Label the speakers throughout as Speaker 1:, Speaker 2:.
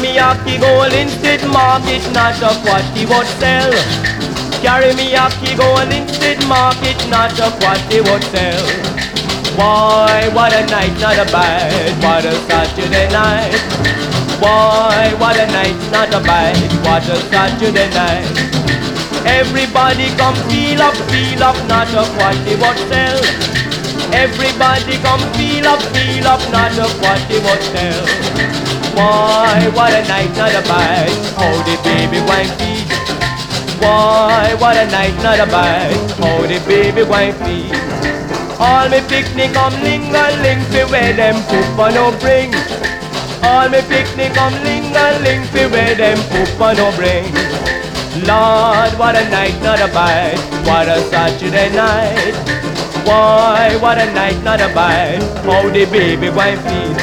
Speaker 1: me a key goal instead market, not of what he would sell. Carry me a key goal instead market, not of what he would sell. Why, what a night, not a bad, what a Saturday night. Why, what a night, not a bad, what a Saturday night. Everybody come feel up, not of what he would sell. Everybody come feel up, not of what he would sell. Why, what a night, not a bad, how the baby wine feed. Why, what a night, not a bad, how the baby wine feed. All me picnic come ling-a-ling fi where them poopa no bring. All me picnic come ling-a-ling fi where them poopa no bring. Lord, what a night, not a bad, what a Saturday night. Why, what a night, not a bad, how the baby wine feed.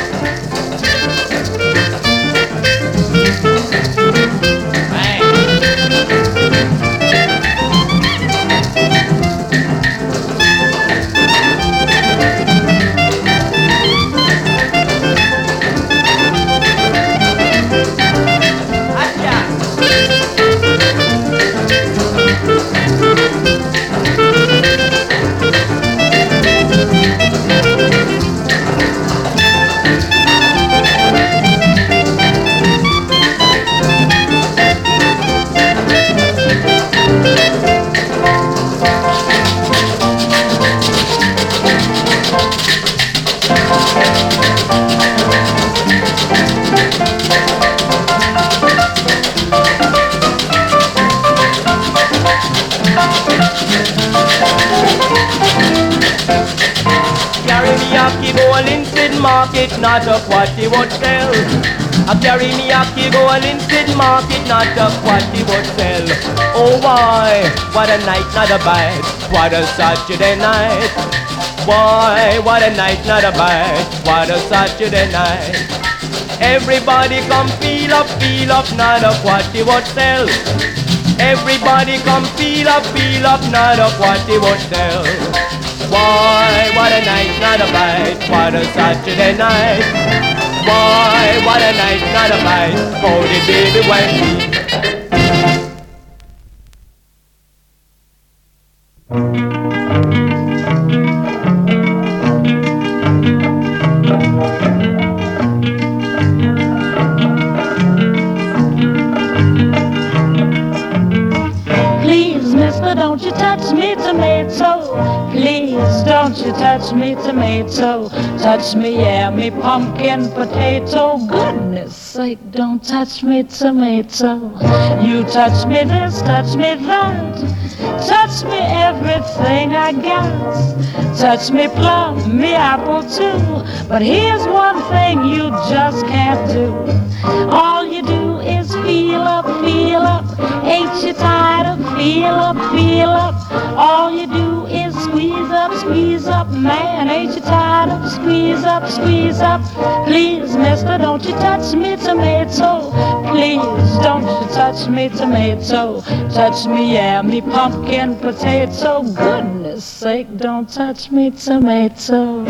Speaker 1: Market, not of what he would sell. I carry me a key goal instead market, not of what he would sell. Oh why, what a night, not a bad, what a Saturday night. Why, what a night, not a bad, what a Saturday night. Everybody come feel up, not of what he would sell. Everybody come feel up, not of what he would sell. Why, what a night, not a bad, what a Saturday night. Why, what a night, not a bad, how the baby went.
Speaker 2: Please, mister, don't you touch me, tomato. Please, don't you touch me, tomato. Touch me, yeah, me pumpkin potato. Goodness sake, don't touch me, tomato. You touch me this, touch me that. Touch me everything I got. Touch me plum, me apple too. But here's one thing you just can't do. All you do is feel up, feel up. Ain't you tired of feel up, feel up? All you do is squeeze up, man. Ain't you tired of squeeze up, squeeze up? Please, mister, don't you touch me, tomato. Please, don't you touch me, tomato. Touch me, yeah, me pumpkin potato. Goodness sake, don't touch me, tomato.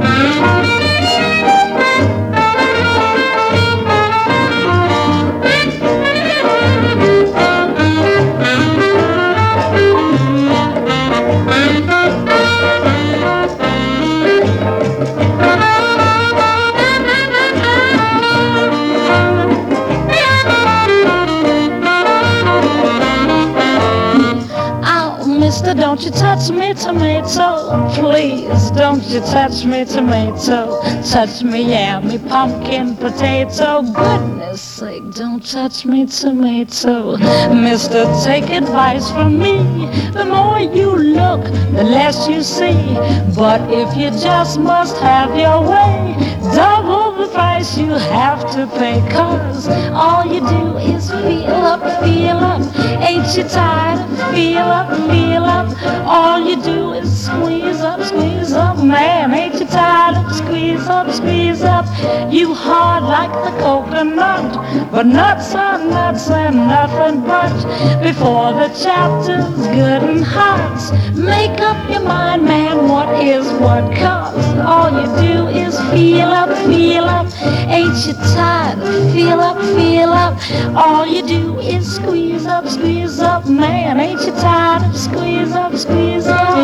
Speaker 2: Mister, don't you touch me, tomato. Please, don't you touch me, tomato. Touch me, yeah, me pumpkin potato. Goodness sake, don't touch me, tomato. Mister, take advice from me. The more you look, the less you see. But if you just must have your way, double the price you have to pay. 'Cause all you do is feel up, feel up. Ain't Ain't you tired of feel up, feel up? All you do is squeeze up, man. Ain't you tired of squeeze up, squeeze up? You hard like the coconut, but nuts are nuts and nothing but. Before the chapter's good and hot, make up your mind, man, what is what? 'Cause all you do is feel up, feel up. Ain't you tired of feel up, feel up? All you do is squeeze up, man. Ain't you tired of squeeze up, squeeze up?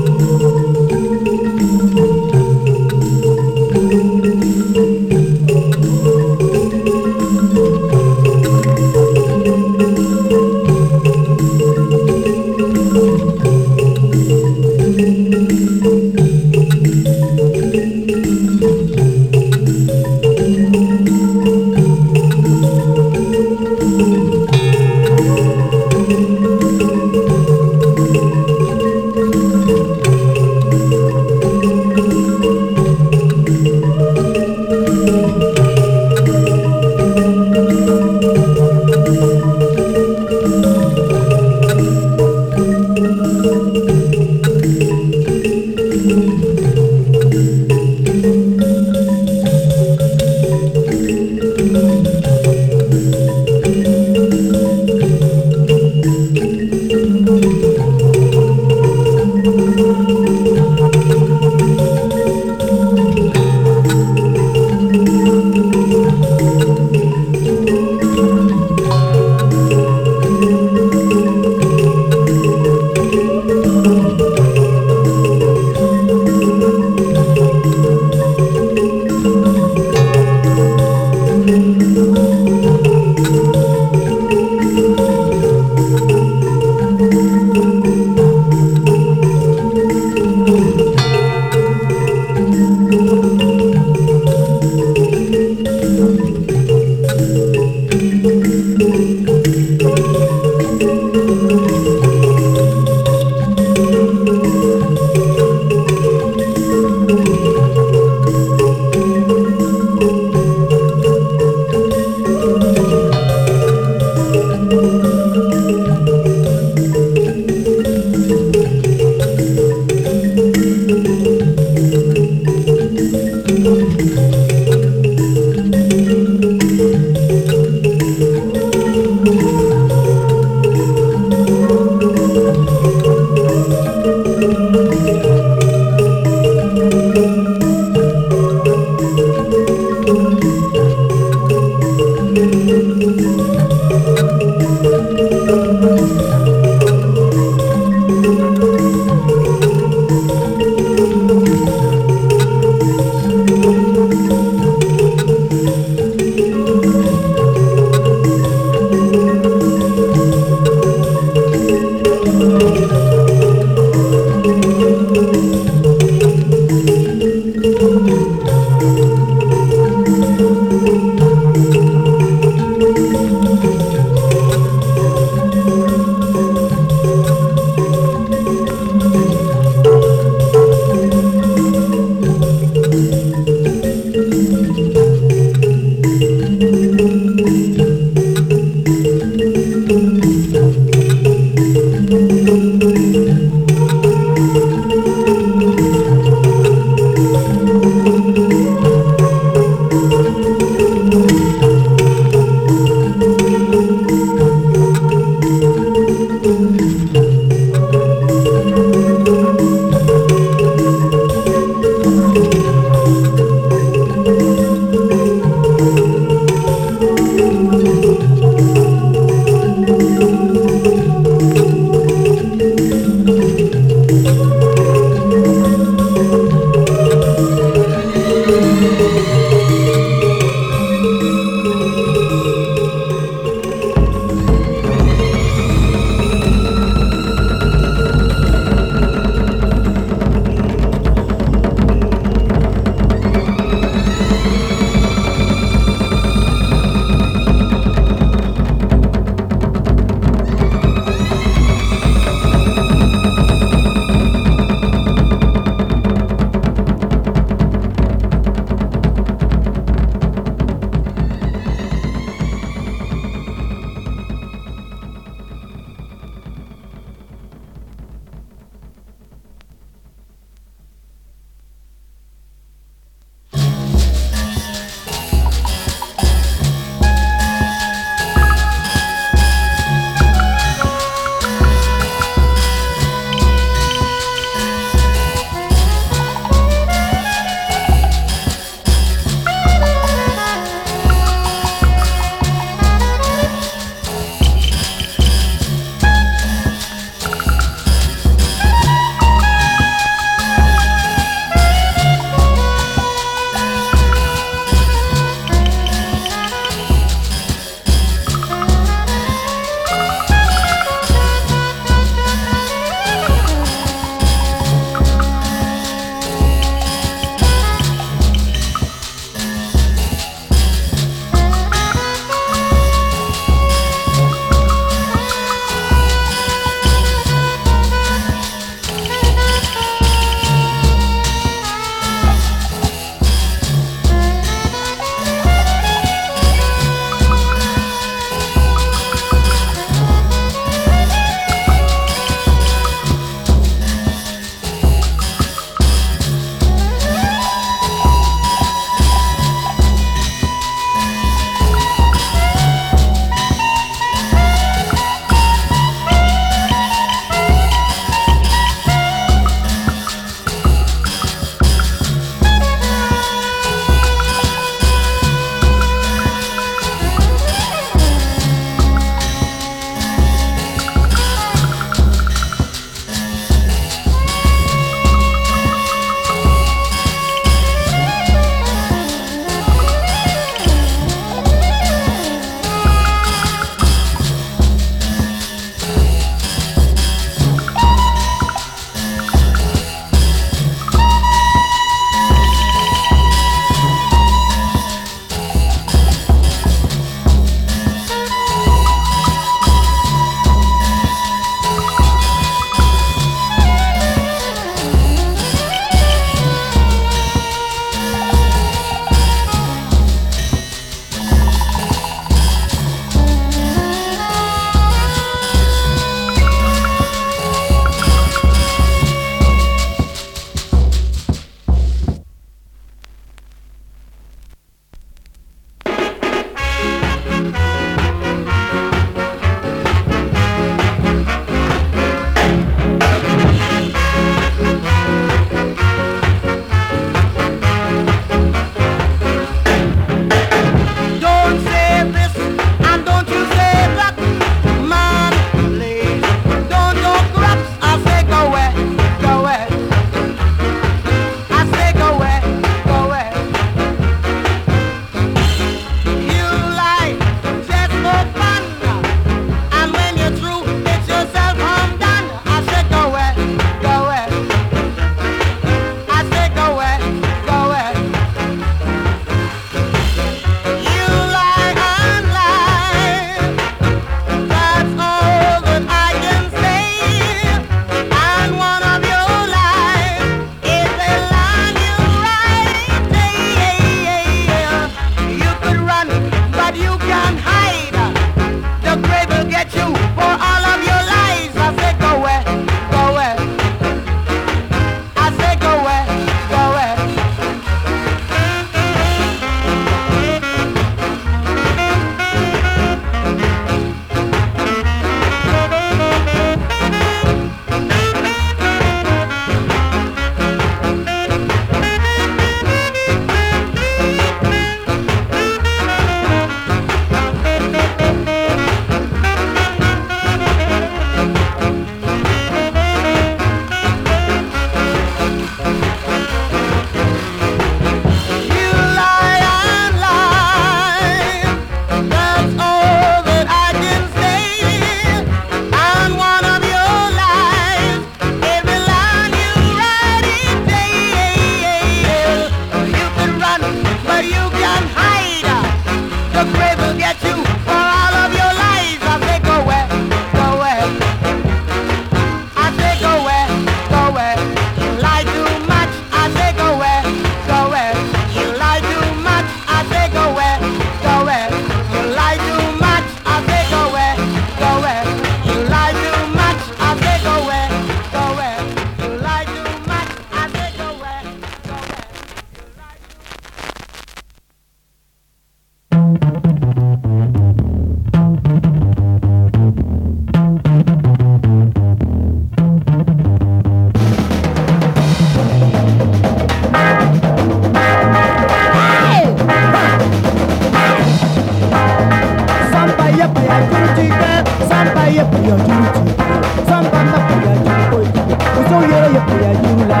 Speaker 3: paya jurula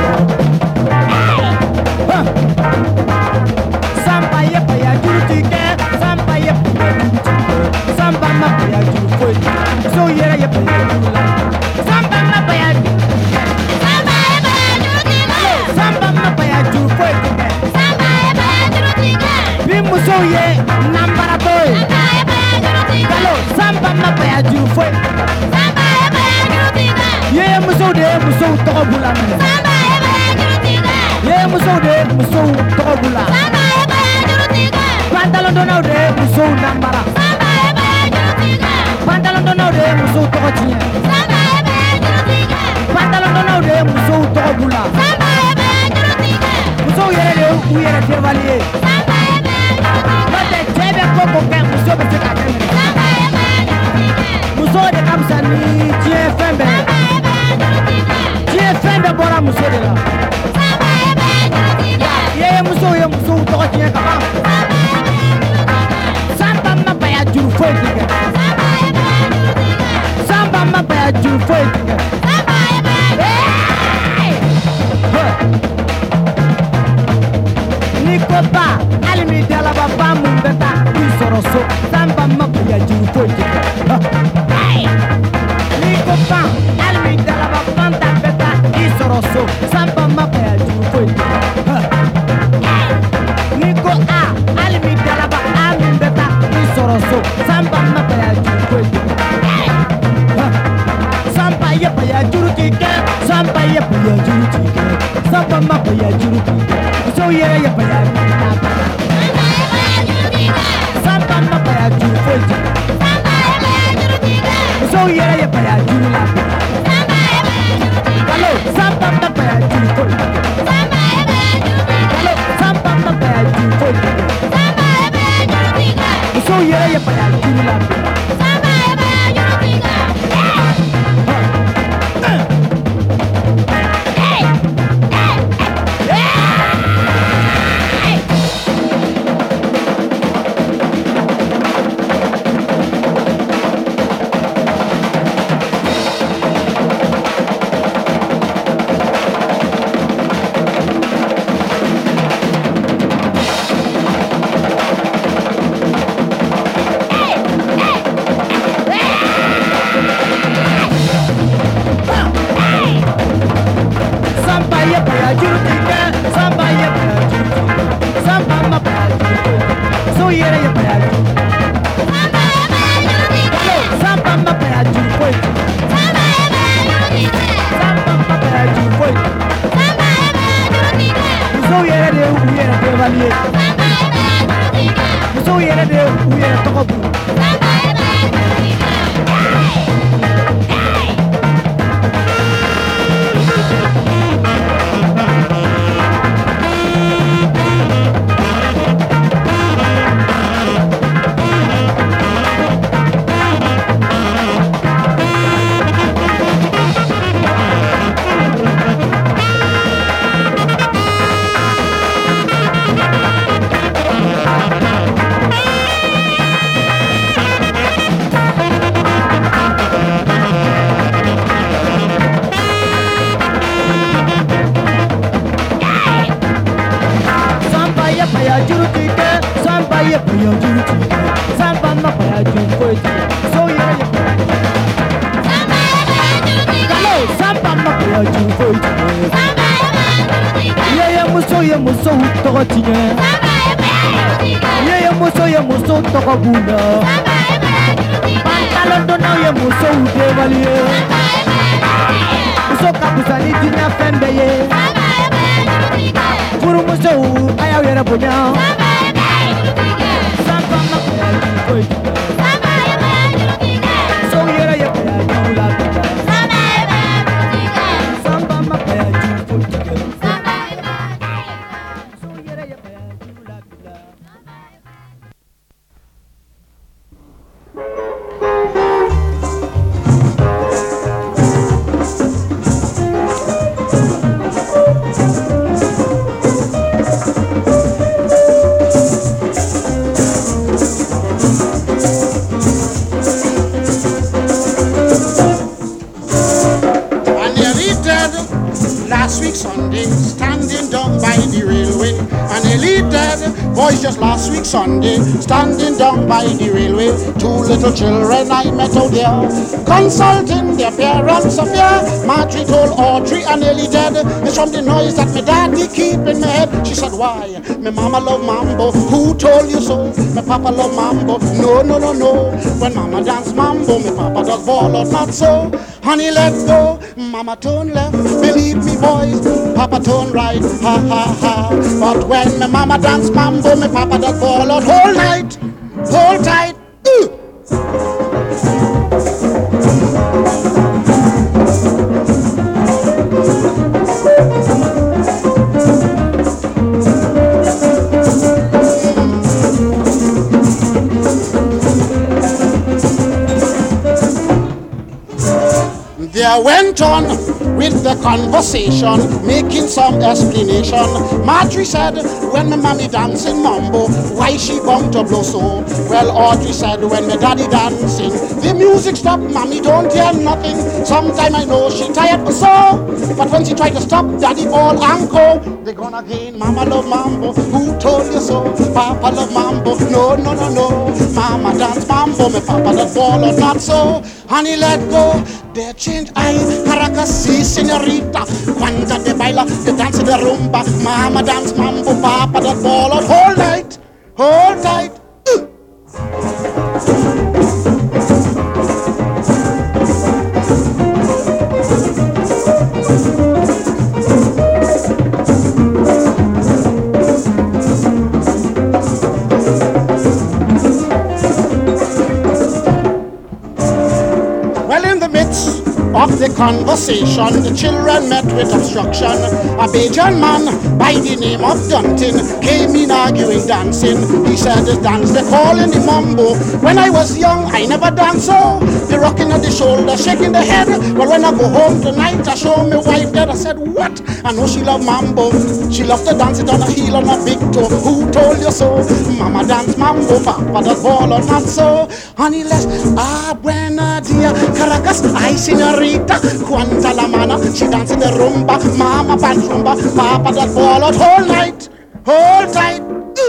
Speaker 3: Samba ye paya jurutike Samba ye paya jurutike Samba ma paya jurufoi So yera ye paya jurula Samba ma paya jurutike Samba ye paya jurutike Samba ma paya jurufoi Samba ye paya jurutike Bimuso ye nambara boy Kalo samba ma paya jurufoi Samba ye paya jurutike Ye muso de muso toko bula mene Samba ye paya jurutike Ye muso de muso toko bula Samba ye paya jurutike Pantalon dono de muso nambara Samba ye paya jurutike Pantalon dono de muso toko tiye Samba ye paya jurutike Pantalon dono de muso toko bula Samba ye paya jurutike Muso yere de u yere chevalier Samba ye paya jurutike Mate chebe koko ke muso bese kakene Samba ye paya jurutike Muso de kamsa ni tiye fembe Samba ye paya jurutike Tiye fembe bora muso de la Samba ye paya jurutike Ye muso toko tiye kaba Samba ma paya juru foi tige Samba ma paya juru foi tige Samba ye paya Niko ba alimi dala ba ba mumbeta Isoroso Samba ma paya juru foi tige Niko ba alimi dala ba banta beta Isoroso Samba ma paya juru foi tige Niko a alimi dala ba amumbeta Isoroso Samba ma paya juru foi tige Samba ye paya juru tige Samba ye paya juru tige Samba ma paya juru tige So ye paya Samba ma paya juru foi tige So ye paya juru la Hello Samba ma paya juru foi Hello Samba ma paya juru foi So ye paya juru la Pantalon dono ye muso chevalier Muso kapusani tina fembe ye Furu muso ayaw yera punya Samba ma paya juru foi So yera ye paya juru la Samba ma paya juru foi So yera ye paya juru la
Speaker 4: Last week Sunday, standing down by the railway, and nearly dead. Boys, just last week Sunday, standing down by the railway. Two little children I met out there, consulting their parents affair. Marjorie told Audrey and nearly dead, it's from the noise that my daddy keep in my head. She said, why? My mama love mambo. Who told you so? My papa love mambo. No, no, no, no. When mama dance mambo, my papa does ball or not so. Honey, let go. Mama turn left. Believe me, boys. Papa turn right. Ha, ha, ha. But when my mama dance mambo, my papa does ball out. Hold tight. Hold tight. There went on with the conversation, making some explanation. Marjorie said, when my mommy dancing mambo, why she bound to blow so? Well, Audrey said, when my daddy dancing, the music stop, mommy don't hear nothing. Sometime I know she tired for so, but when she tried to stop, daddy ball ankle. They gone again, mama love mambo. Who told you so? Papa love mambo. No, no, no, no. Mama dance mambo, my papa that ball or not so. Honey, let go. They change I, Caracas, si, señorita. Cuanta de baila, they dance the rumba. Mama dance mambo, papa that ball out. Hold tight, hold tight. Of the conversation, the children met with obstruction. A Bajan man by the name of Dunton came in arguing, dancing. He said, this dance they call in the mambo. When I was young, I never danced so. The rocking at the shoulder, shaking the head. But when I go home tonight, I show my wife that. I said, what? I know she love mambo. She loved to dance it on a heel, on a big toe. Who told you so? Mama dance mambo, papa does ball or not so. Honey, let's buena dia, Caracas, I señorita. Cuanta la mana, she dance in the rumba. Mama band rumba, papa that ball out. Hold tight, hold tight.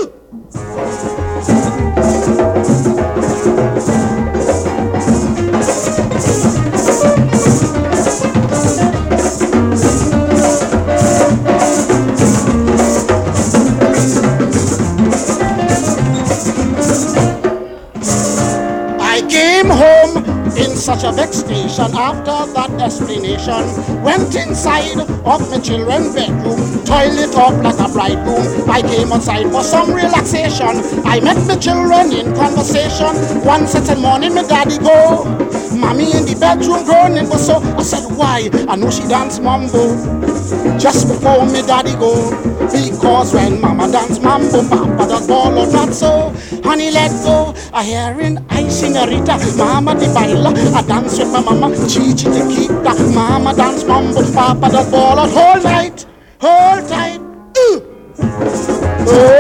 Speaker 4: I came home in such a vexation after that explanation. Went inside of my children's bedroom, toilet up like a bridegroom. I came outside for some relaxation. I met my children in conversation. One certain morning my daddy go, mommy in the bedroom groaning for so. I said, why? I know she dance mambo just before my daddy go. Because when mama dance mambo, papa does ball or not so. Honey, let go. I hearing I señorita, mama di baila. I dance with my mama, chichi tequila. Mama dance mambo, papa does ball out. Hold tight, hold tight. Oh.